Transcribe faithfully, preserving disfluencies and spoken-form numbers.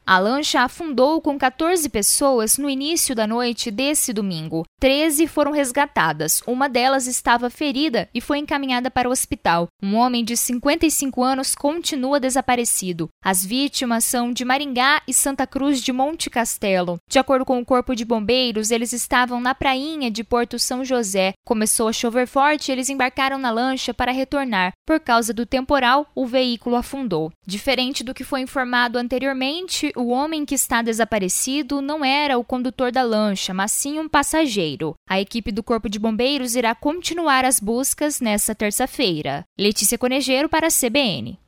A lancha afundou com quatorze pessoas no início da noite desse domingo. treze foram resgatadas. Uma delas estava ferida e foi encaminhada para o hospital. Um homem de cinquenta e cinco anos continua desaparecido. As vítimas são de Maringá e Santa Cruz de Monte Castelo. De acordo com o Corpo de Bombeiros, eles estavam na prainha de Porto São José. Começou a chover forte e eles embarcaram na lancha para retornar. Por causa do temporal, o veículo afundou. Diferente do que foi informado anteriormente, o homem que está desaparecido não era o condutor da lancha, mas sim um passageiro. A equipe do Corpo de Bombeiros irá continuar as buscas nesta terça-feira. Letícia Conejeiro para a C B N.